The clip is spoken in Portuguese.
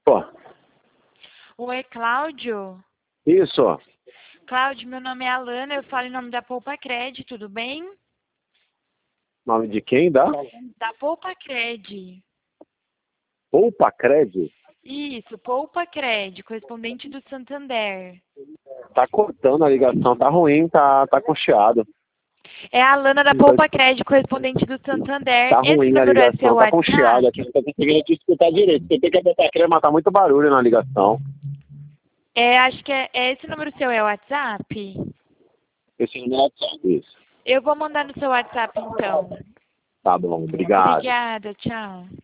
Pô, Oi, Cláudio. isso. Cláudio, meu nome é Alana, eu falo em nome da Poupa Cred, tudo bem? Nome de quem dá? Da Poupa Cred. Poupa Cred? Isso, Poupa Cred, correspondente do Santander. Tá cortando a ligação, tá ruim, tá com chiado. É a Alana da Poupa Cred, correspondente do Santander. Tá Esse ruim a número é seu ligação, tá com chiado aqui, WhatsApp? não tô conseguindo te escutar direito. Você tem que apertar aqui, mas tá muito barulho na ligação. Acho que é esse número seu é o WhatsApp? Esse não é WhatsApp, isso. Eu vou mandar no seu WhatsApp então. Tá bom, obrigado. Obrigada, tchau.